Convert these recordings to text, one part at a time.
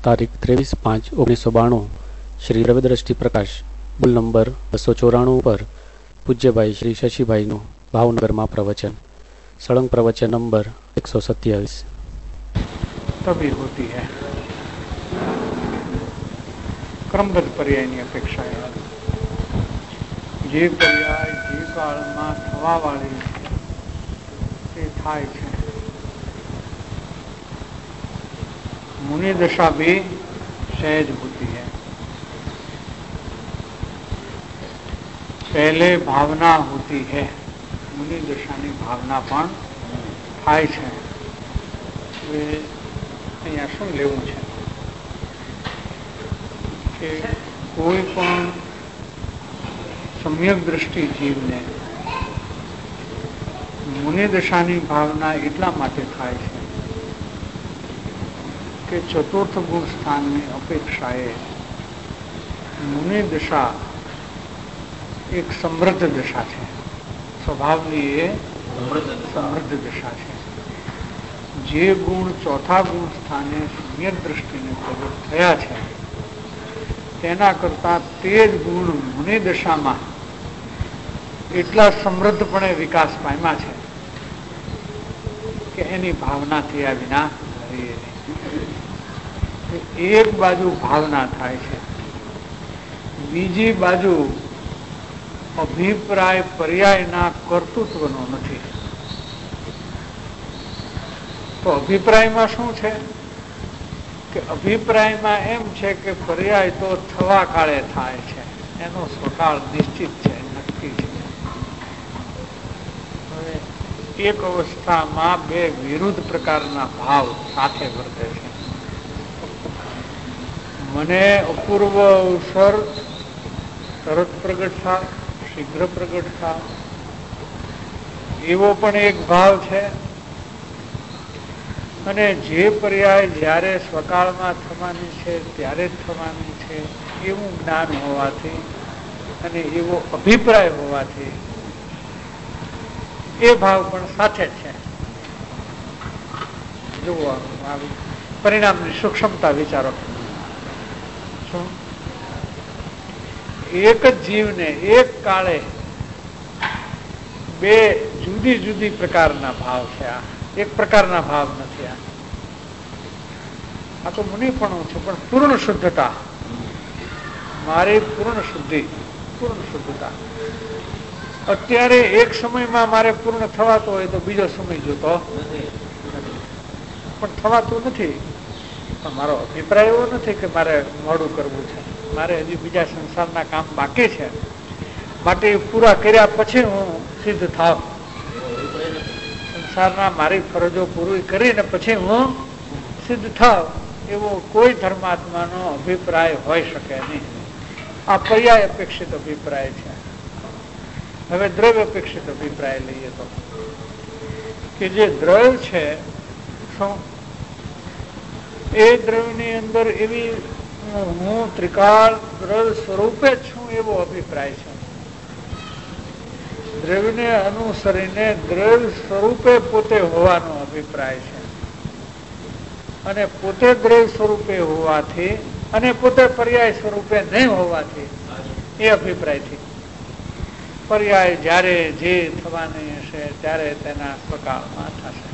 તારીખ 23/5/1992 શ્રી દ્રવ્યદ્રષ્ટિ પ્રકાશ બુલ નંબર 294 પર પૂજ્યભાઈ શ્રી શશીભાઈનું ભાવનગરમાં પ્રવચન સળંગ પ્રવચન નંબર 127। तभी होती है क्रमबद्ध पर्याय ની અપેક્ષા જે પર્યાય જે કાળમાં થવા વાળી તે થાય છે। मुनि दशा भी सहज होती है। पहले भावना होती है, मुनि दशा ની भावना પણ થાય છે। હવે અહીંયા શું લેવું છે કે કોઈ પણ સમ્યક દ્રષ્ટિ જીવને મુનિ દશાની ભાવના એટલા માટે થાય છે કે ચતુર્થ ગુણ સ્થાનની અપેક્ષાએ મુનિ દશા એક સમૃદ્ધ દશા છે। સ્વભાવની એ સમૃદ્ધ દશા છે। જે ગુણ ચોથા ગુણ સ્થાને સમ્યક દ્રષ્ટિને પ્રગટ થયા છે તેના કરતા તે જ ગુણ મુનિ દશામાં એટલા સમૃદ્ધપણે વિકાસ પામ્યા છે કે એની ભાવના થયા વિના રહે નહીં। એક બાજુ ભાવના થાય છે, બીજી બાજુ અભિપ્રાય પર્યાયના કર્તૃત્વનો નથી। તો અભિપ્રાયમાં શું છે કે અભિપ્રાયમાં એમ છે કે પર્યાય તો થવા કાળે થાય છે, એનો સ્વકાળ નિશ્ચિત છે, નક્કી છે। હવે એક અવસ્થામાં બે વિરુદ્ધ પ્રકારના ભાવ સાથે વર્તે છે। મને અપૂર્વ અવસર તરત પ્રગટ થાય, શીઘ્ર પ્રગટ થાય, એવો પણ એક ભાવ છે। અને જે પર્યાય જ્યારે સ્વકાળમાં થવાની છે ત્યારે જ થવાની છે એવું જ્ઞાન હોવાથી અને એવો અભિપ્રાય હોવાથી એ ભાવ પણ સાથે છે। જુઓ પરિણામની સૂક્ષ્મતા વિચારો। શું એક જ જીવને એક કાળે બે જુદી જુદી પ્રકારના ભાવ છે। આ એક પ્રકારના ભાવ નથી। આ તો મુનિપણું છે, પણ પૂર્ણ શુદ્ધતા, મારી પૂર્ણ શુદ્ધિ, પૂર્ણ શુદ્ધતા। અત્યારે એક સમયમાં મારે પૂર્ણ થવાતો હોય તો બીજો સમય જોતો નથી, પણ થવાતું નથી। પણ મારો અભિપ્રાય એવો નથી કે મારે મોડું કરવું છે, મારે હજી બીજા સંસારના કામ બાકી છે, માટે પૂરા કર્યા પછી હું સિદ્ધ થાવ। સંસારના મારી ફરજો પૂરી કરીને પછી હું સિદ્ધ થાવ એવો કોઈ ધર્માત્માનો અભિપ્રાય હોઈ શકે નહીં। આ પર્યાય અપેક્ષિત અભિપ્રાય છે। હવે દ્રવ્ય અપેક્ષિત અભિપ્રાય લઈએ તો કે જે દ્રવ્ય છે એ દ્રવ્યની અંદર એવી હું ત્રિકાળ દ્રવ્ય સ્વરૂપે જ છું એવો અભિપ્રાય છે। દ્રવ્યને અનુસરીને દ્રવ્ય સ્વરૂપે પોતે હોવાનો અભિપ્રાય છે, અને પોતે દ્રવ્ય સ્વરૂપે હોવાથી અને પોતે પર્યાય સ્વરૂપે નહીં હોવાથી એ અભિપ્રાયથી પર્યાય જ્યારે જે થવાની હશે ત્યારે તેના સ્વકાળમાં થશે।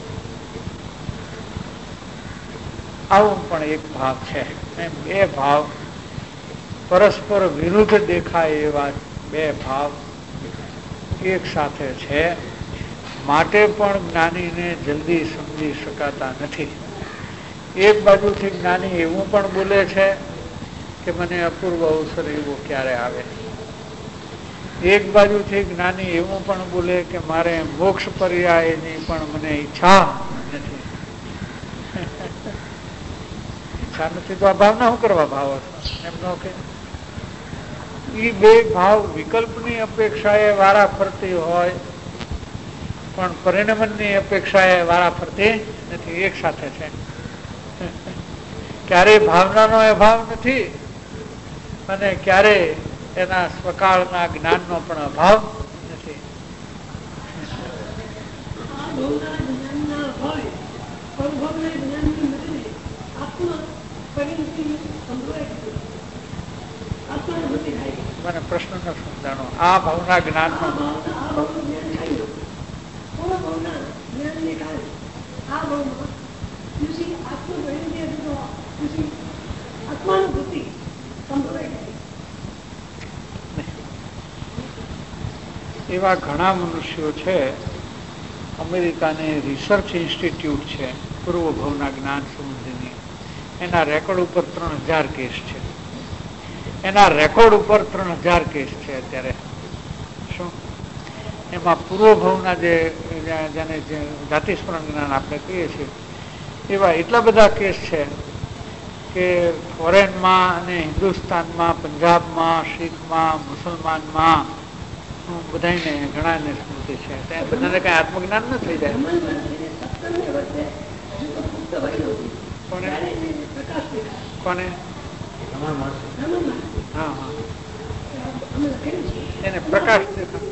આવું પણ એક ભાવ છે। એમ બે ભાવ પરસ્પર વિરુદ્ધ દેખાય એવા બે ભાવ એક સાથે છે, માટે પણ જ્ઞાનીને જલ્દી સમજી શકાતા નથી। એક બાજુથી જ્ઞાની એવું પણ બોલે છે કે મને અપૂર્વ અવસર એવો ક્યારે આવે, એક બાજુથી જ્ઞાની એવું પણ બોલે કે મારે મોક્ષ પર્યાયની પણ મને ઈચ્છા નથી। ઈચ્છા નથી તો આ ભાવના શું કરવા ભાવ એમ ન કે એ બે ભાવ વિકલ્પની અપેક્ષાએ વારા ફરતી હોય પણ પરિણમનની અપેક્ષાએ વારા ફરતી નથી, એક સાથે છે। ક્યારે ભાવનાનો અભાવ નથી અને ક્યારે એના સ્વકાળના જ્ઞાનનો પણ અભાવ નથી। મને પ્રશ્ન ન સમજાણો. આ ભાવના જ્ઞાન એવા ઘણા મનુષ્યો છે. અમેરિકાની રિસર્ચ ઇન્સ્ટિટ્યૂટ છે પૂર્વ ભાવના જ્ઞાન સંબંધીની, એના રેકોર્ડ ઉપર 3000 કેસ છે. એના રેકોર્ડ ઉપર 3000 કેસ છે અત્યારે. શું એમાં પૂર્વ ભાવના જેને જાતિ સ્મરણ જ્ઞાન આપણે કહીએ છીએ એવા એટલા બધા કેસ છે કે ફોરેનમાં અને હિન્દુસ્તાનમાં, પંજાબમાં, શીખમાં, મુસલમાનમાં બધાને ઘણાને સ્મૃતિ છે. બધાને કઈ આત્મજ્ઞાન ન થઈ જાય. કોને? હા હા, એને પ્રકાશ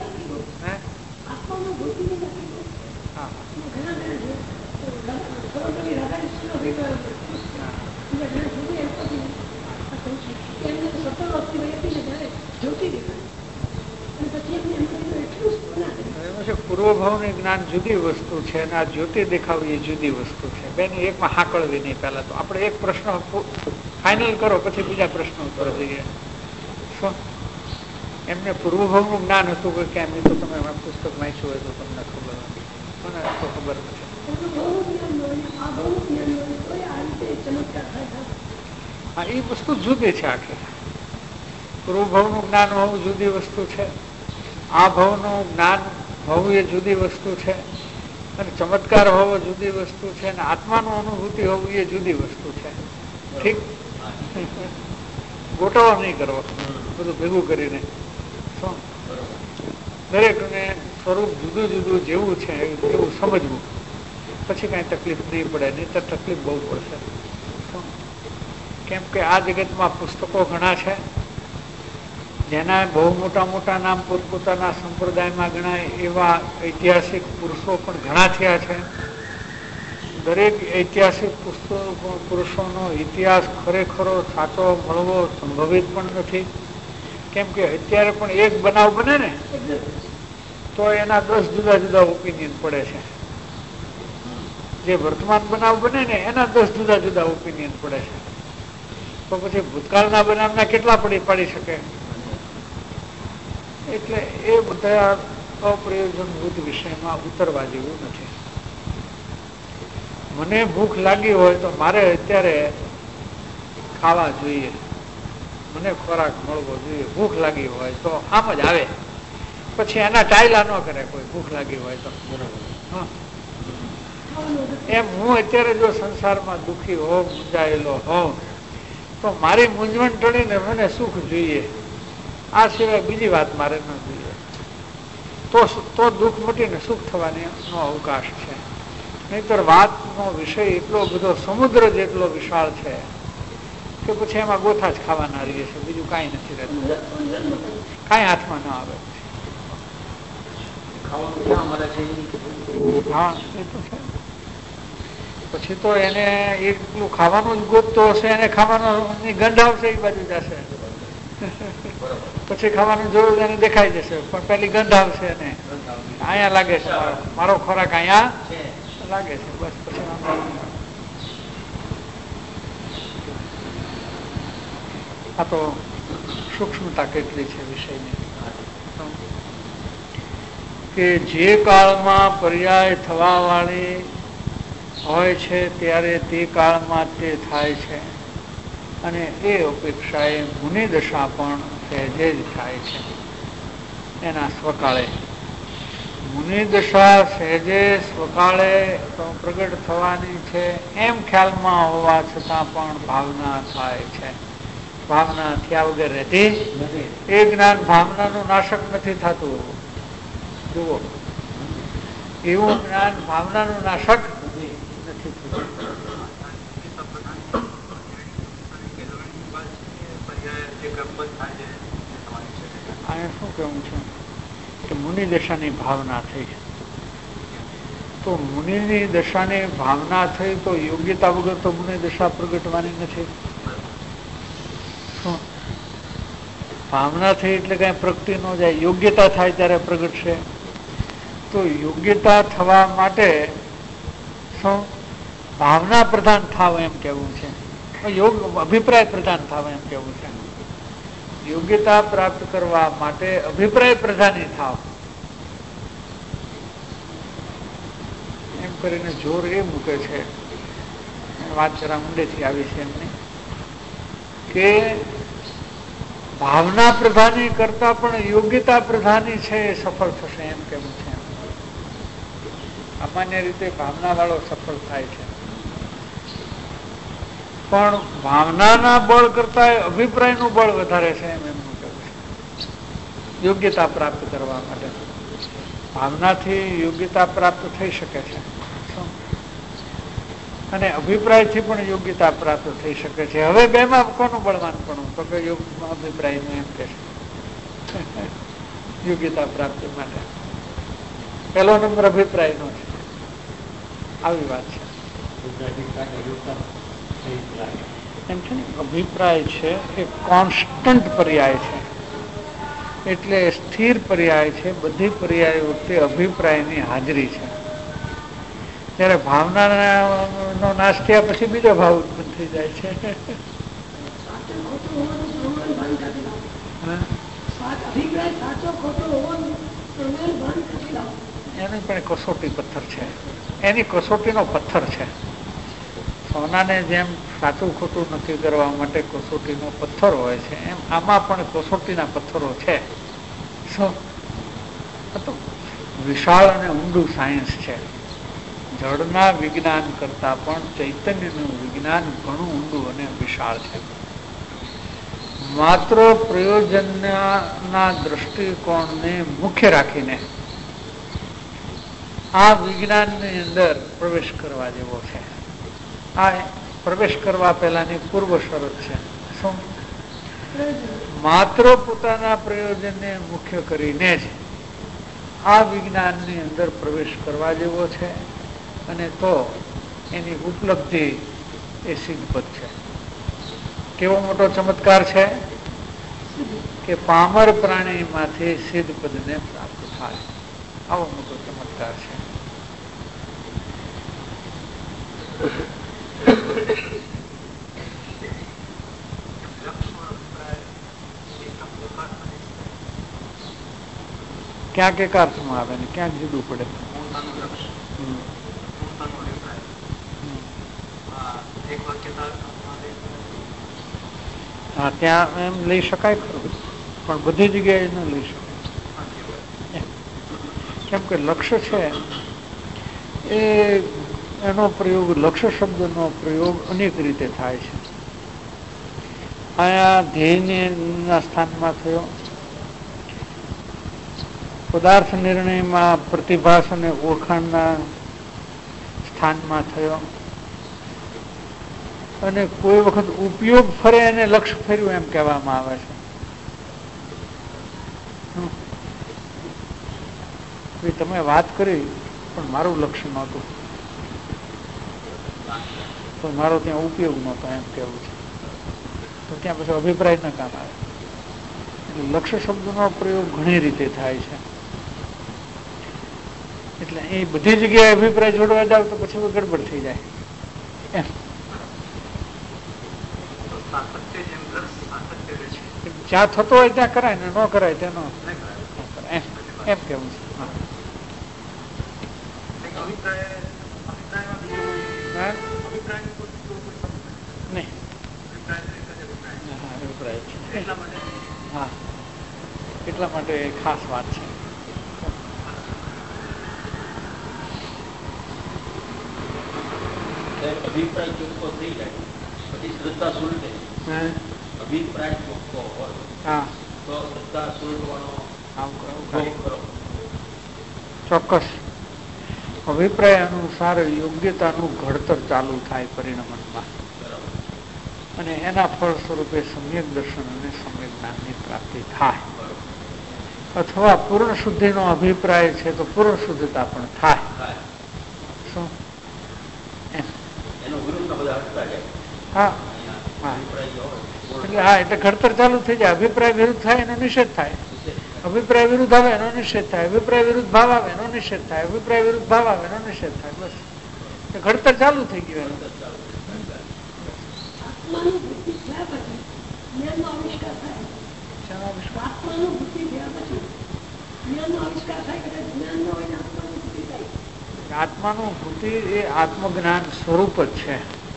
પૂર્વભાવનું જ્ઞાન જુદી વસ્તુ છે અને આ જ્યોતિ દેખાવી એ જુદી વસ્તુ છે. બેની એકમાં હાકળવી નહીં. પહેલા તો આપણે એક પ્રશ્ન ફાઇનલ કરો, પછી બીજા પ્રશ્નો ઉપર જઈએ. શું એમને પૂર્વભાવનું જ્ઞાન હતું કે કેમ? એ તો તમે પુસ્તક વાંચ્યું હોય તો તમને ખબર નથી. મને તો ખબર નથી. હા, એ વસ્તુ જુદી છે. આખી પૂર્વભાવનું જ્ઞાન હોવું જુદી વસ્તુ છે. આ ભાવનું જ્ઞાન હોવું એ જુદી વસ્તુ છે. અને ચમત્કાર હોવો જુદી વસ્તુ છે. અને આત્માનું અનુભૂતિ હોવું એ જુદી વસ્તુ છે. ઠીક, ગોટાળો નહીં કરવો બધું ભેગું કરીને. શું દરેકને સ્વરૂપ જુદું જુદું જેવું છે એવું સમજવું, પછી કઈ તકલીફ નહીં પડે. નહીં તો તકલીફ બહુ પડશે. કેમ કે આ જગતમાં પુસ્તકો ઘણા છે જેના બહુ મોટા મોટા નામ પોતપોતાના સંપ્રદાયમાં ગણાય એવા ઐતિહાસિક પુરુષો પણ ઘણા થયા છે. દરેક ઐતિહાસિક પુરુષોનો ઇતિહાસ ખરેખરો સાચો મળવો સંભવિત પણ નથી. કેમ કે અત્યારે પણ એક બનાવ બને ને તો એના 10 જુદા જુદા ઓપિનિયન પડે છે. જે વર્તમાન બનાવ બને ને એના 10 જુદા જુદા ઓપિનિયન પડે છે. તો પછી ભૂતકાળના બનાવના કેટલા પાડી શકે? એટલે એ બધા અપ્રયોજનભૂત વિષયમાં ઉતરવા જેવું નથી. મને ભૂખ લાગી હોય તો મારે અત્યારે ખાવા જોઈએ, મને ખોરાક મળવો જોઈએ. ભૂખ લાગી હોય તો આમ જ આવે, પછી એના ટાયલા ન કરે કોઈ. ભૂખ લાગી હોય તો એમ હું અત્યારે જો સંસારમાં દુઃખી હોઉં, મૂંઝાયેલો હોઉં, તો મારી મૂંઝવણ ટળીને મને સુખ જોઈએ. આ સિવાય બીજી વાત મારે ન જોઈએ. તો દુઃખ મટીને સુખ થવાની નો અવકાશ છે. નહીતર વાતનો વિષય એટલો બધો સમુદ્ર જેટલો વિશાળ છે કે પછી એમાં ગોથા જ ખાવાના રહીએ છે. બીજું કાંઈ નથી રહેતું. કાંઈ હાથમાં ન આવે. હા, એ તો છે. પછી તો એને એટલું ખાવાનું જ ગોતતો હશે, એને ખાવાની ગંધ આવશે, એ બાજુ જશે. પછી ખાવાનું જોયું એને દેખાઈ જશે, પણ પેલી ગંધ આવશે ને અહીંયા લાગે છે મારો ખોરાક અહીંયા લાગે છે. બસ પછી આ તો સૂક્ષ્મતા કેટલી છે વિષયની કે જે કાળમાં પર્યાય થવા વાળી હોય છે ત્યારે તે કાળમાં તે થાય છે. અને એ અપેક્ષાએ મુનિ દશા પણ સહેજે જ થાય છે એના સ્વકાળે. મુનિ દશા સહેજે સ્વકાળે પ્રગટ થવાની છે એમ ખ્યાલમાં હોવા છતાં પણ ભાવના થાય છે. ભાવના થયા વગર રહેતી એ જ્ઞાન ભાવનાનું નાશક નથી થતું. જુઓ, એવું જ્ઞાન ભાવનાનું નાશક નથી થતું. અહીંયા શું કહેવું છે કે મુનિ દશાની ભાવના થઈ. તો મુનિની દશાની ભાવના થઈ તો યોગ્યતા વગર તો મુનિ દશા પ્રગટવાની નથી. ભાવના થઈ એટલે કઈ પ્રગતિ ન જાય, યોગ્યતા થાય ત્યારે પ્રગટશે. તો યોગ્યતા થવા માટે શું ભાવના પ્રધાન થાવ એમ કેવું છે, અભિપ્રાય પ્રધાન થાવ એમ કેવું છે. યોગ્યતા પ્રાપ્ત કરવા માટે અભિપ્રાય પ્રધાની થાવ એમ કરીને જોર એ મૂકે છે. વાત જરા ઊંડેથી આવી છે એમની કે ભાવના પ્રધાની કરતા પણ યોગ્યતા પ્રધાની છે એ સફળ થશે એમ કેવું છે. સામાન્ય રીતે ભાવના વાળો સફળ થાય છે, પણ ભાવનાના બળ કરતા અભિપ્રાયનું બળ વધારે છે એમ એમનું કહેવું છે. યોગ્યતા પ્રાપ્ત કરવા માટે ભાવનાથી યોગ્યતા પ્રાપ્ત થઈ શકે છે અને અભિપ્રાયથી પણ યોગ્યતા પ્રાપ્ત થઈ શકે છે. હવે બેમાં કોનું બળવાનપણું? તો કે અભિપ્રાયનું એમ કે છે યોગ્યતા પ્રાપ્તિ માટે પહેલો નંબર અભિપ્રાયનો છે. આવી વાત છે એમ છે ને. અભિપ્રાય છે એ કોન્સ્ટન્ટ પર્યાય છે, એટલે સ્થિર પર્યાય છે. બધી પર્યાય વખતે અભિપ્રાયની હાજરી છે. ત્યારે ભાવના નાશ થયા પછી બીજો ભાવ ઉત્પન્ન થઈ જાય છે. એની પણ કસોટી પથ્થર છે, એની કસોટીનો પથ્થર છે. સોનાને જેમ સાચું ખોટું નક્કી કરવા માટે કસોટીનો પથ્થર હોય છે, એમ આમાં પણ કસોટીના પથ્થરો છે. વિશાળ અને ઊંડું સાયન્સ છે. જળના વિજ્ઞાન કરતા પણ ચૈતન્યનું વિજ્ઞાન ઘણું ઊંડું અને વિશાળ છે. માત્ર પ્રયોજનના દ્રષ્ટિકોણને મુખ્ય રાખીને આ વિજ્ઞાનની અંદર પ્રવેશ કરવા જેવો છે. આ પ્રવેશ કરવા પહેલાની પૂર્વ શરત છે. શું? માત્ર પોતાના પ્રયોજનને મુખ્ય કરીને જ આ વિજ્ઞાનની અંદર પ્રવેશ કરવા જેવો છે, અને તો એની ઉપલબ્ધિ એ સિદ્ધપદ છે. કેવો મોટો ચમત્કાર છે કે પામર પ્રાણીમાંથી સિદ્ધપદને પ્રાપ્ત થાય. આવો મોટો ચમત્કાર છે. ક્યાંક એક અર્થમાં આવે ને ક્યાંક જુદું પડે. હા, ત્યાં એમ લઈ શકાય ખરું, પણ બધી જગ્યાએ ન લઈ શકાય. કેમ કે લક્ષ્ય છે એ એનો પ્રયોગ, લક્ષ્ય શબ્દનો પ્રયોગ અનેક રીતે થાય છે. અહીંયા ધ્યેયના સ્થાનમાં થયો, પદાર્થ નિર્ણયમાં પ્રતિભાસ અને ઓળખાણના સ્થાનમાં થયો, અને કોઈ વખત ઉપયોગ ફરે અને લક્ષ્ય ફર્યું એમ કહેવામાં આવે છે. તમે વાત કરી પણ મારું લક્ષ્ય નહોતું, તો મારો ત્યાં ઉપયોગ નહોતો એમ કેવું છે. તો ત્યાં પછી અભિપ્રાય ના કામ આવે. એટલે લક્ષ્ય શબ્દનો પ્રયોગ ઘણી રીતે થાય છે. એટલે એ બધી જગ્યાએ અભિપ્રાય જોડવા જાવ તો પછી ગડબડ થઈ જાય એમ. જ્યાં થતો હોય ત્યાં કરાય ને, ન કરાય ત્યાં એમ કેવું છે. હા, એટલા માટે ખાસ વાત છે. અભિપ્રાય ચોખ્ખો થઈ જાય પછી શ્રદ્ધા સુલટે. અભિપ્રાય ચોખ્ખો હોય તો શ્રદ્ધા સુલટવાનો ચોક્કસ અભિપ્રાય અનુસાર યોગ્યતાનું ઘડતર ચાલુ થાય પરિણમનમાં, અને એના ફળ સ્વરૂપે સમ્યક દર્શન અને સમ્યક જ્ઞાનની પ્રાપ્તિ થાય. અથવા પૂર્ણ શુદ્ધિનો અભિપ્રાય છે તો પૂર્ણ શુદ્ધતા પણ થાય. શું? હા, એટલે હા, એટલે ઘડતર ચાલુ થઈ જાય. અભિપ્રાય વિરુદ્ધ થાય એનો નિષેધ થાય, અભિપ્રાય વિરુદ્ધ આવે એનો નિષેધ થાય, અભિપ્રાય વિરુદ્ધ ભાવ આવે એનો નિષેધ થાય, અભિપ્રાય વિરુદ્ધ ભાવ આવે એનો નિષેધ થાય. બસ ઘડતર ચાલુ થઈ ગયું. આત્માનુભૂતિ એ આત્મજ્ઞાન સ્વરૂપ જ છે,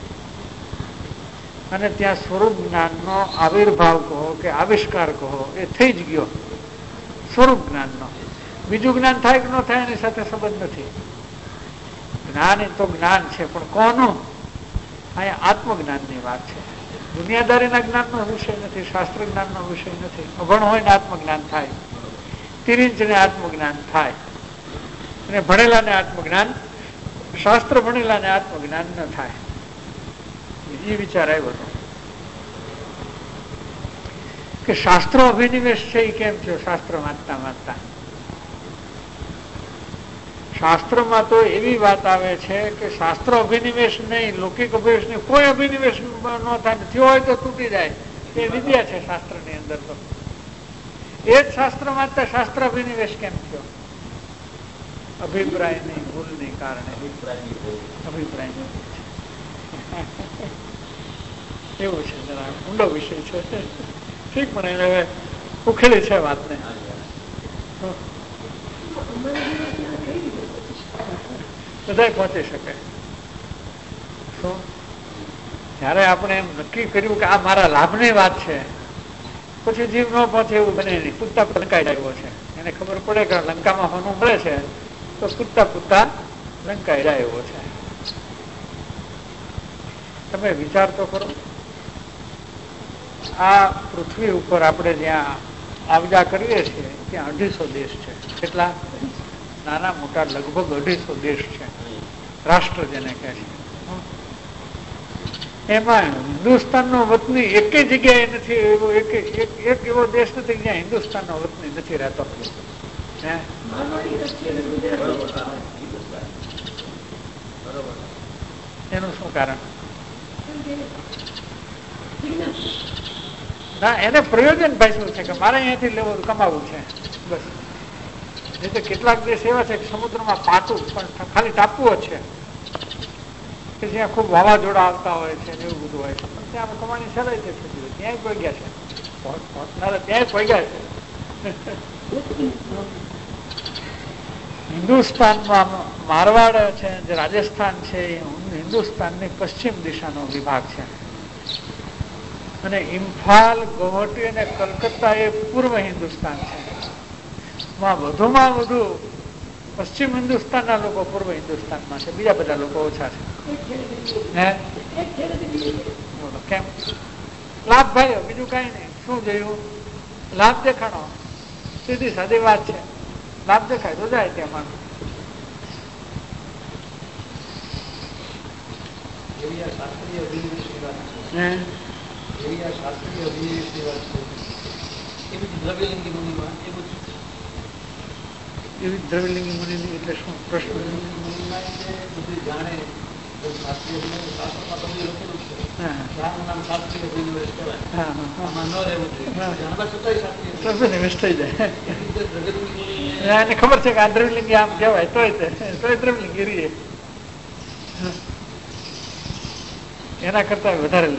અને ત્યાં સ્વરૂપ જ્ઞાનનો આવિર્ભાવ કહો કે આવિષ્કાર કહો એ થઈ જ ગયો સ્વરૂપ જ્ઞાનનો. બીજું જ્ઞાન થાય કે ન થાય એની સાથે સંબંધ નથી. જ્ઞાન એ તો જ્ઞાન છે, પણ કોનું? અહીંયા આત્મજ્ઞાનની વાત છે. દુનિયાદારીના જ્ઞાનનો વિષય નથી, શાસ્ત્ર જ્ઞાનનો વિષય નથી. અભણ હોય ને આત્મજ્ઞાન થાય, તિરિંચને આત્મજ્ઞાન થાય, અને ભણેલાને આત્મજ્ઞાન, શાસ્ત્ર ભણેલાને આત્મજ્ઞાન ન થાય. એ વિચાર આવ્યો હતો કે શાસ્ત્રો અભિનિવેશ છે એ કેમ થયો? શાસ્ત્ર વાંચતા વાંચતા શાસ્ત્રમાં તો એવી વાત આવે છે કે શાસ્ત્ર અભિનિવેશ નહીં, લૌકિક અભિનિવેશ નહીં, કોઈ અભિનિવેશ ન થાય, થયો હોય તો તૂટી જાય. એ વિદ્યા છે શાસ્ત્રની અંદર. તો એ જ શાસ્ત્ર વાંચતા શાસ્ત્ર અભિનિવેશ કેમ થયો? અભિપ્રાયની ભૂલને કારણે. અભિપ્રાયની એવું છે, જરા ઊંડો વિષય છે. ઠીક, પણ એને હવે ઉખેલી છે વાતને. બધા પહોંચી શકે. જયારે આપણે એમ નક્કી કર્યું કે આ મારા લાભની વાત છે, પછી જીવ ન પહોંચે એવું બને નહીં. કૂદતા લંકાઈ આવ્યો છે, એને ખબર પડે કે લંકામાં હોનું મળે છે, તો કૂદતા કૂદતા લંકાઈ આવ્યો છે. તમે વિચાર તો કરો, આ પૃથ્વી ઉપર આપણે જ્યાં આવજા કરીએ છીએ ત્યાં 250 દેશ છે. કેટલા? નાના મોટા લગભગ 250 દેશ છે, રાષ્ટ્ર જેને કહે છે. એમાં હિન્દુસ્તાનનો વતની એક જગ્યાએ નથી, એવો એક એવો દેશ નથી જ્યાં હિન્દુસ્તાનનો વતની નથી રહેતો. એનું શું કારણ? ના, એને પ્રયોજન ભાઈ શું છે કે મારે અહીંયાથી લેવું, કમાવું છે, બસ. એ તો કેટલાક દેશ એવા છે કે સમુદ્રમાં પાટું પણ ખાલી ટાપુઓ છે કે જ્યાં ખૂબ વાવાઝોડા આવતા હોય છે, એવું બધું હોય છે, પણ ત્યાં કમાણી સહેલાઈ છે. ત્યાંય કોઈ ગયા છે, ત્યાંય કોઈ ગયા છે. હિન્દુસ્તાનમાં મારવાડ છે, જે રાજસ્થાન છે, એ હિન્દુસ્તાનની પશ્ચિમ દિશાનો વિભાગ છે, અને ઇમ્ફાલ, ગુવાહાટી અને કલકત્તા એ પૂર્વ હિન્દુસ્તાન છે. વધુમાં વધુ પશ્ચિમ હિન્દુસ્તાનના લોકો પૂર્વ હિન્દુસ્તાનમાં છે, બીજા બધા લોકો ઓછા છે. કેમ? લાભ ભાઈ, બીજું કઈ નહીં. શું જોયું? લાભ દેખાણો, સીધી સાદી વાત છે. લાભ દેખાય તો જાય ત્યાં માણસ. એવી દ્રવ્યલિંગી મુનિ એટલે શું પ્રશ્ન? એને ખબર છે કે આ દ્રવ્યલિંગી આમ કહેવાય, તોય દ્રવ્યલિંગી રહીએ. એના કરતા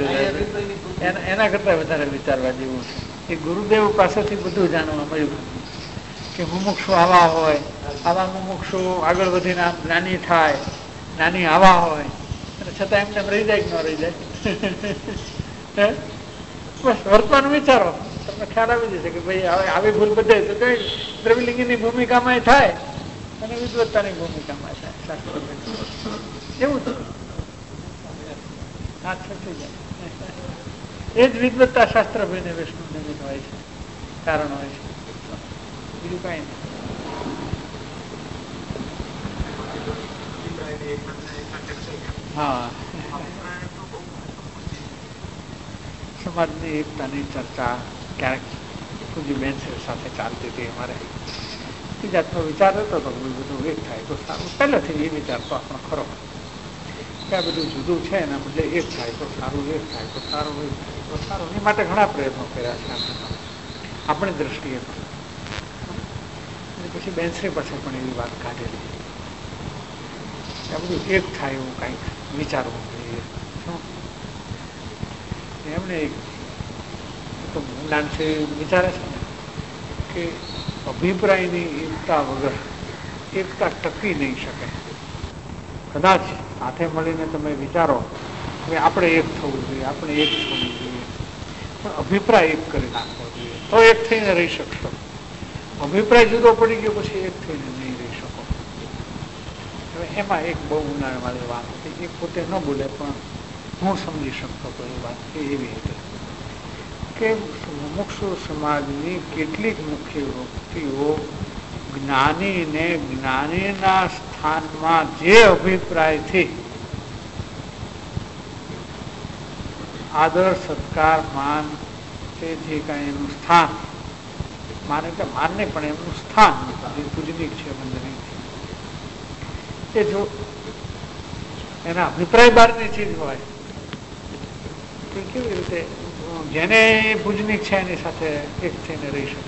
વધારે વિચારવા જેવું છે. એ ગુરુદેવ પાસેથી બધું જાણવા મળ્યું કે મુમુક્ષુ આવા હોય, આવા મુમુક્ષુ આગળ વધીને આમ જ્ઞાની થાય, જ્ઞાની આવા હોય, અને છતાં એમને રહી જાય કે ન રહી જાય. બસ વર્તમાન વિચારો, તમને ખ્યાલ આવી જશે કે ભાઈ હવે આવી ભૂલ બધે તો કઈ દ્રવ્યલિંગીની ભૂમિકામાં થાય અને વિદ્વત્તાની ભૂમિકામાં થાય. શાસ્ત્ર એવું છે, હાથ છટી જાય. એ જ વિદ્વત્તા શાસ્ત્ર ભાઈને વિષ્ણુ નિમિત્ત હોય છે, કારણ હોય છે, બીજું કઈ નહીં. હા, સમાજની એકતાની ચર્ચા ક્યારેક પૂજ્યબેન સાથે ચાલતી હતી. અમારે જાતનો વિચાર હતો તો બધું એક થાય તો સારું. પહેલેથી એ વિચાર તો આપણો ખરો. કે આ બધું જુદું છે એના બદલે એક થાય તો સારું, એક થાય તો સારું, એક થાય તો સારું. એ માટે ઘણા પ્રયત્નો કર્યા છે આપણી દ્રષ્ટિએ પણ. પછી બેન્સરી પાસે પણ એવી વાત કાઢેલી, આ બધું એક થાય એવું કંઈક વિચારવું જોઈએ. એમને તો જ્ઞાનથી વિચારે છે ને કે અભિપ્રાયની એકતા વગર એકતા ટકી નહીં શકે. કદાચ સાથે મળીને તમે વિચારો કે આપણે એક થવું જોઈએ, આપણે એક થવું જોઈએ, પણ અભિપ્રાય એક કરી નાખવો જોઈએ તો એક થઈને રહી શકશો. અભિપ્રાય જુદો પડી ગયો પછી એક થઈને નહીં રહી શકો. હવે એમાં એક બહુ ઉનાળાવાળી વાત હતી, એ પોતે ન બોલે પણ હું સમજી શકતો તો એ વાત એવી હતી કે મુમુક્ષુ સમાજની કેટલીક મુખ્ય વ્યક્તિઓ જ્ઞાનીને જ્ઞાનીના સ્થાનમાં જે અભિપ્રાયથી આદર સત્કાર માન તે જે કાંઈ એનું સ્થાન માને કે માન નહીં પણ એમનું સ્થાન જે પૂજનીક છે વંદનીક છે, એ જો એના અભિપ્રાય બહારની ચીજ હોય તો કેવી રીતે જેને પૂજનીક છે એની સાથે એક થઈને રહી શકે.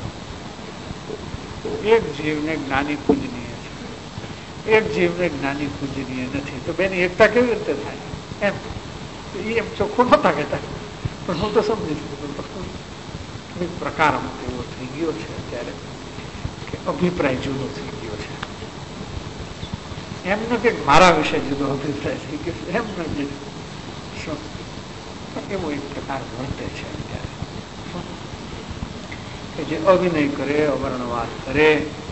એક જીવને જ્ઞાની પૂજનીય છે, એક જીવને જ્ઞાની પૂજનીય નથી, તો બેની એકતા કેવી રીતે થાય? એમ એમ ચોખ્ખું નતા કહેતા પણ હું તો સમજી શકું એક પ્રકાર અમુક એવો થઈ ગયો છે અત્યારે કે અભિપ્રાય જુદો થઈ ગયો છે. એમ ન કે મારા વિશે જુદો અભિપ્રાય થઈ ગયો છે, એમ નથી, એવો એક પ્રકાર વર્તે છે અત્યારે કે જે અભિનય કરે, અવર્ણવાદ કરે,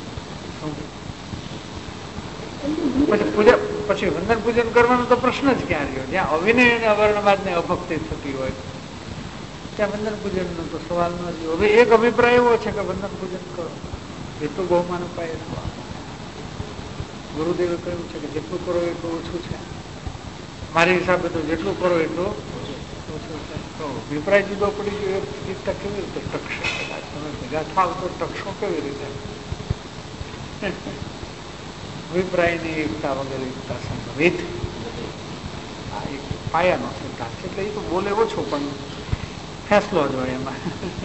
પછી વંદન પૂજન કરવાનો તો પ્રશ્ન જ ક્યાં રહ્યો? જ્યાં અવિનય અને અવર્ણવાદ ને અભક્તિ થતી હોય ત્યાં વંદન પૂજન નો તો સવાલ ન રહ્યો. હવે એક અભિપ્રાય એવો છે કે વંદન પૂજન કરો, જેટલું બહુમાન અપાય એટલું આપો. ગુરુદેવે કહ્યું છે કે જેટલું કરો એટલું ઓછું છે, મારી હિસાબે તો જેટલું કરો એટલું ઓછું છે. તો અભિપ્રાય જુદો પડી ગયો, એકતા કેવી રીતે ટકશે? કદાચ તમે ભેગા થાવ તો ટકશો કેવી રીતે? અભિપ્રાયની એકતા વગર એકતા સંભવિત આ એક પાયાનો સિદ્ધાંત છે. એટલે એ તો બોલે ઓછો પણ ફેસલો જ હોય એમાં.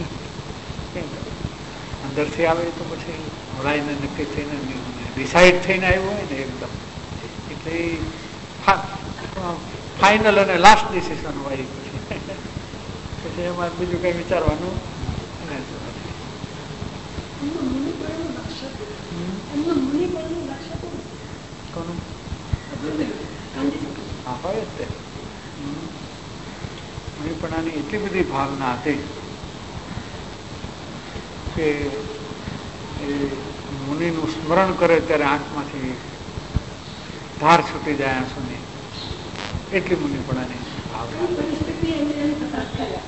અંદરથી આવે તો પછી હળાઈને નક્કી થઈને ડિસાઇડ થઈને આવ્યું હોય ને એકદમ, એટલે ફાઇનલ અને લાસ્ટ ડિસિઝન હોય પછી એમાં બીજું કઈ વિચારવાનું હા હોય જ તે. મુનિપણાની એટલી બધી ભાવના હતી કે એ મુનિનું સ્મરણ કરે ત્યારે આંખમાંથી ધાર છૂટી જાય આંસુની, એટલી મુનિપણાની ભાવના.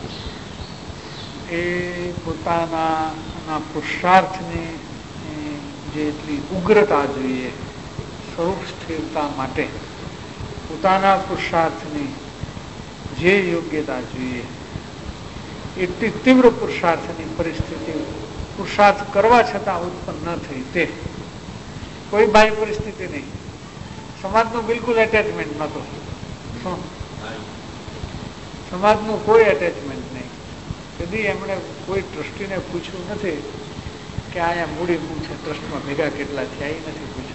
એ પોતાના પુરુષાર્થની જે એટલી ઉગ્રતા જોઈએ, સ્વરૂપ સ્થિરતા માટે પોતાના પુરુષાર્થની જે યોગ્યતા જોઈએ એટલી તીવ્ર પુરુષાર્થની પરિસ્થિતિ પુરુષાર્થ કરવા છતાં ઉત્પન્ન ન થઈ. તે કોઈ બાહ્ય પરિસ્થિતિ નહીં, સમાજનું બિલકુલ એટેચમેન્ટ નહોતું, સમાજનું કોઈ એટેચમેન્ટ નહીં. કદી એમણે કોઈ ટ્રસ્ટીને પૂછ્યું નથી કે અહીંયા મૂડી શું છે, ટ્રસ્ટમાં ભેગા કેટલા થયા, એ નથી પૂછ્યું.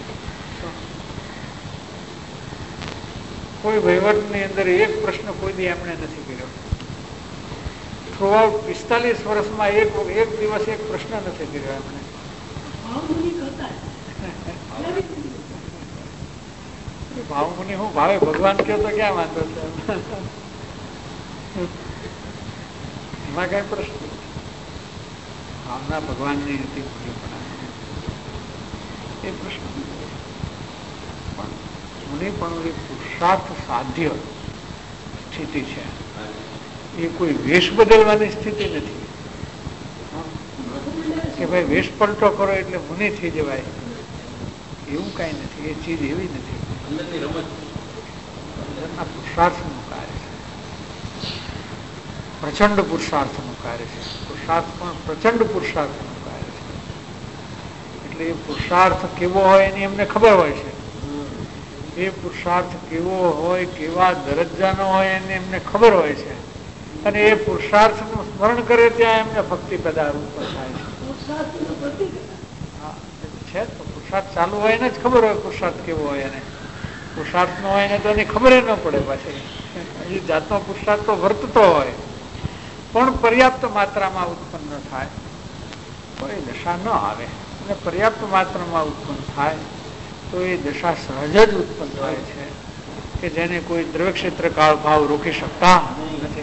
કોઈ વહીવટની અંદર એક પ્રશ્ન કોઈ દી એમણે નથી કર્યો. થ્રુઆઉટ 45 વર્ષમાં એક દિવસ એક પ્રશ્ન નથી કર્યો એમણે. ભાવમુનિ હું ભાવે ભગવાન કયો તો ક્યાં વાંધો છે, એમાં કઈ પ્રશ્ન ભાવના ભગવાનની હતી એ પ્રશ્ન. પણ મુનિ પણ એક પુરુષાર્થ સાધ્ય સ્થિતિ છે, એ કોઈ વેશ બદલવાની સ્થિતિ નથી કે ભાઈ વેશ પલટો કરો એટલે મુનિ થઈ જવાય, એવું કઈ નથી. એ ચીજ એવી નથી. પુરુષાર્થનું કાર્ય છે, પ્રચંડ પુરુષાર્થનું કાર્ય છે. પુરુષાર્થ પણ પ્રચંડ પુરુષાર્થનું કાર્ય છે. એટલે એ પુરુષાર્થ કેવો હોય એની એમને ખબર હોય છે. એ પુરુષાર્થ કેવો હોય, કેવા દરજ્જાનો હોય એને એમને ખબર હોય છે, અને એ પુરુષાર્થનું સ્મરણ કરે ત્યાં એમને ભક્તિ પેદા રૂપ થાય છે. તો પુરુષાર્થ ચાલુ હોય એને જ ખબર હોય પુરુષાર્થ કેવો હોય, એને પુરુષાર્થ નો હોય ને તો એની ખબર ન પડે. પાછી એ જાતનો પુરુષાર્થ તો વર્તતો હોય પણ પર્યાપ્ત માત્રામાં ઉત્પન્ન થાય, કોઈ દશા ન આવે અને પર્યાપ્ત માત્રામાં ઉત્પન્ન થાય તો એ દશા સહજ જ ઉત્પન્ન થાય છે કે જેને કોઈ દ્રવ્ય ક્ષેત્ર કાળ ભાવ રોકી શકતા નથી.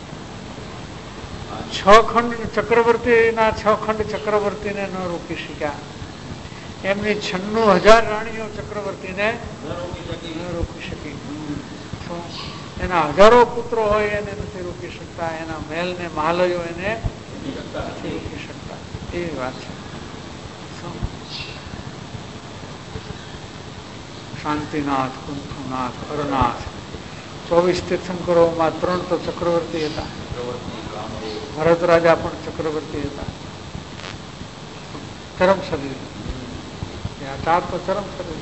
6 ખંડ ચક્રવર્તીના 6 ખંડ ચક્રવર્તીને ન રોકી શક્યા, એમની 96,000 રાણીઓ ચક્રવર્તીને ન રોકી શકી. એના હજારો પુત્રો હોય એને નથી રોકી શકતા, એના મહેલ ને મહાલયો એને નથી રોકી શકતા. એવી વાત છે. શાંતિનાથ, કુંથુનાથ, હરનાથ 24 તીર્થંકરોમાં 3 તો ચક્રવર્તી હતા. ભરત રાજા પણ ચક્રવર્તી હતા. ચરમ શરીર 4 તો ચરમ શરીર,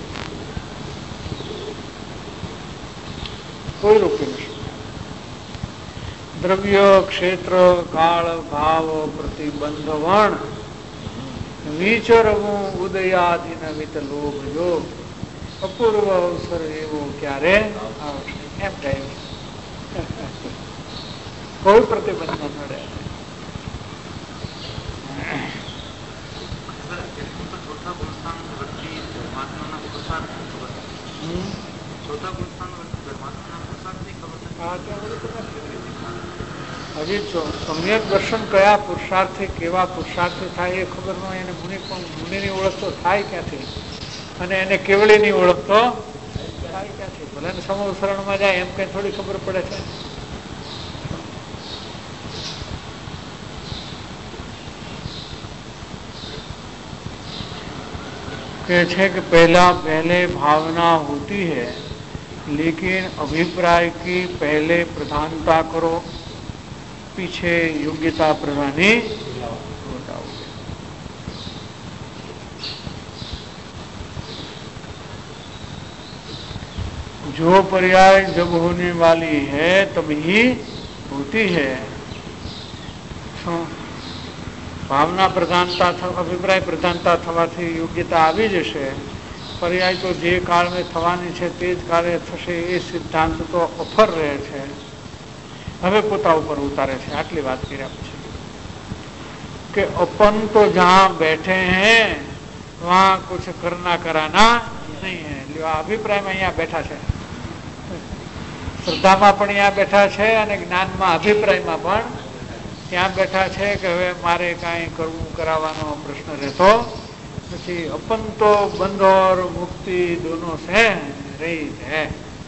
કોઈ રોકી ન શકે. દ્રવ્ય ક્ષેત્ર કાળ ભાવ પ્રતિબંધ વણ વિચરવું ઉદયાદિન વિત લોભ યોગ અપૂર્વ અવસર એવો ક્યારે આવશે એમ કહ્યું. કોઈ પ્રતિબંધ ન નડે. હજી સમ્યક દર્શન કયા પુરુષાર્થી કેવા પુરુષાર્થી થાય એ ખબર ન હોય. એને મુનિની ઓળખ તો થાય ક્યાંથી, અને એને કેવળીની ઓળખ તો થાય ક્યાંથી? ભલે સમવસરણમાં જાય એમ કઈ થોડી ખબર પડે છે. કે છે કે पहले भावना होती है लेकिन अभिप्राय की पहले प्रधानता करो, पीछे योग्यता प्रधानी बताओगे. जो पर्याय जब होने वाली है तभी होती है. भावना प्रधानता अभिप्राय प्रधानता थवाથી યોગ્યતા આવી જશે. પર્યાય તો જે કાળમાં થવાની છે તે જ કાળે થશે એ સિદ્ધાંત તો અફર રહે છે. હવે પોતા ઉપર ઉતારે છે. આટલી વાત કર્યા પછી કે अपन तो जहाँ बैठे हैं वहाँ कुछ करना कराना नहीं है. અભિપ્રાયમાં અહીંયા બેઠા છે, શ્રદ્ધામાં પણ અહીંયા બેઠા છે અને જ્ઞાનમાં અભિપ્રાયમાં પણ ત્યાં બેઠા છે કે હવે મારે કાંઈ કરવું કરાવવાનો પ્રશ્ન રહેતો નથી. अपन तो बंध और मुक्ति दोनों से रहित है.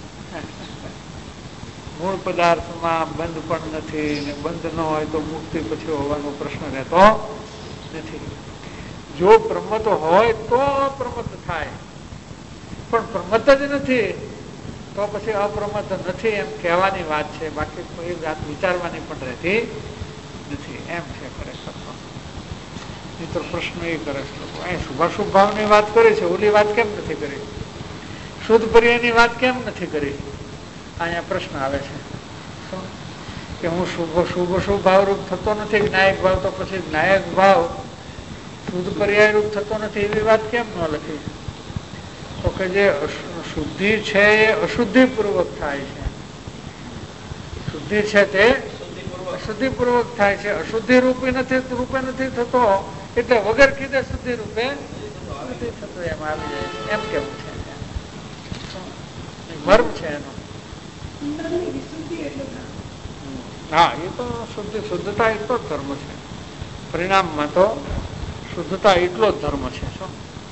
મૂળ પદાર્થમાં બંધ પણ નથી ને બંધ ન હોય તો મુક્તિ પછી હોવાનો પ્રશ્ન રહેતો નથી. જો પ્રમત હોય તો અપ્રમત થાય, પણ પ્રમત જ નથી તો પછી અપ્રમત નથી એમ કહેવાની વાત છે. બાકી કોઈ વાત વિચારવાની પણ રહેતી નથી એમ છે ખરેખર. મિત્ર પ્રશ્ન એ કરે છે લોકો અહીં શુભાશુભ ભાવની વાત કરી છે, ઓલી વાત કેમ નથી કરી? શુદ્ધ પર્યાયની વાત કેમ નથી કરી? અહીંયા પ્રશ્ન આવે છે કે હું શુભ ભાવરૂપ થતો નથી, જ્ઞાયક ભાવ તો પછી જ્ઞાયક ભાવ શુદ્ધ પર્યાય રૂપ થતો નથી એવી વાત કેમ ન લખી? તો કે જે શુદ્ધિ છે એ અશુદ્ધિપૂર્વક થાય છે, શુદ્ધિ છે તે અશુદ્ધિપૂર્વક થાય છે. અશુદ્ધિ રૂપે નથી થતો એટલે વગર કીધે શુદ્ધિ રૂપે નથી થતો એમ આવી જાય છે. એમ કેવું છે? મર્મ છે એનો. હા, એ તો શુદ્ધતા એટલો જ ધર્મ છે. પરિણામમાં તો શુદ્ધતા એટલો જ ધર્મ છે. શું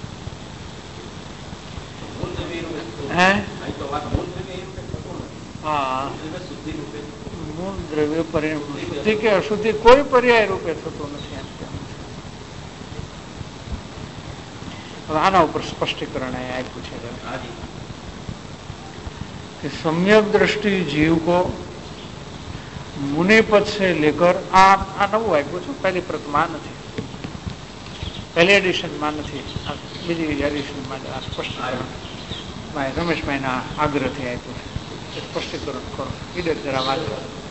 હા, મૂળ દ્રવ્ય શુદ્ધિ કે અશુદ્ધિ કોઈ પર્યાય રૂપે થતું નથી એમ કેમ છે. હવે આના ઉપર સ્પષ્ટીકરણ આપ્યું છે कि सम्यक दृष्टि जीव को मुनि पद से लेकर आ नवुं आप्युं छे. पहली प्रतमा नहीं, पहली एडिशन में नहीं, बीजी एडिशन में स्पष्ट રમેશભાઈના આગ્રહથી આપ્યું છે. સ્પષ્ટીકરણ કરો. ઈડર જરા વાત.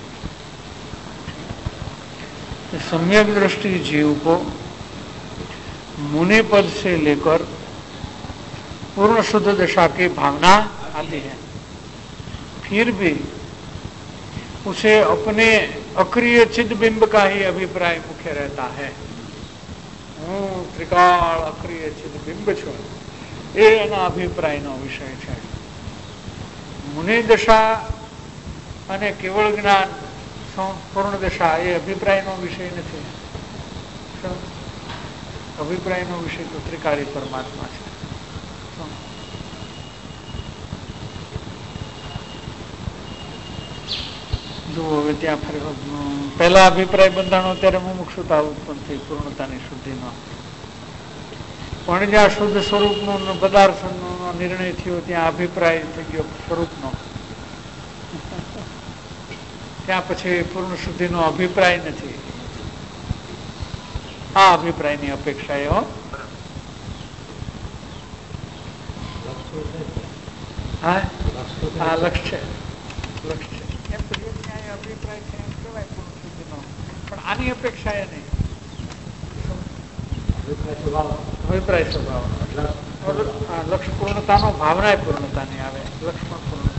सम्यक दृष्टि जीव को मुनि पद से लेकर पूर्ण शुद्ध दशा की भावना आती है, फिर भी उसे अपने अक्रिय चिद बिंब का ही अभिप्राय मुख्य रहता है. हूँ त्रिकाल अक्रिय चिद बिंब छू એ એના અભિપ્રાયનો વિષય છે. મુનિ દશા અને કેવળ જ્ઞાન પૂર્ણ દશા એ અભિપ્રાયનો વિષય નથી. અભિપ્રાયનો વિષય તો ત્રિકાળી પરમાત્મા છે. જો હવે ત્યાં ફરી પહેલા અભિપ્રાય બંધાણો ત્યારે મુમુક્ષુતા ઉત્પન્ન થઈ પૂર્ણતાની શુદ્ધિનો, પણ જ્યાં શુદ્ધ સ્વરૂપનો પદાર્થનો નિર્ણય થયો ત્યાં અભિપ્રાય થઈ ગયો સ્વરૂપનો. ત્યાં પછી પૂર્ણ શુદ્ધિનો અભિપ્રાય નથી. આ અભિપ્રાયની અપેક્ષા એ લક્ષ છે. એમ તો અભિપ્રાય છે એમ કહેવાય પૂર્ણ શુદ્ધિનો, પણ આની અપેક્ષા એ નહીં. અભિપ્રાય સ્વભાવ લક્ષ પૂર્ણતાનો ભાવના પૂર્ણતાની આવે. લક્ષ પણ પૂર્ણ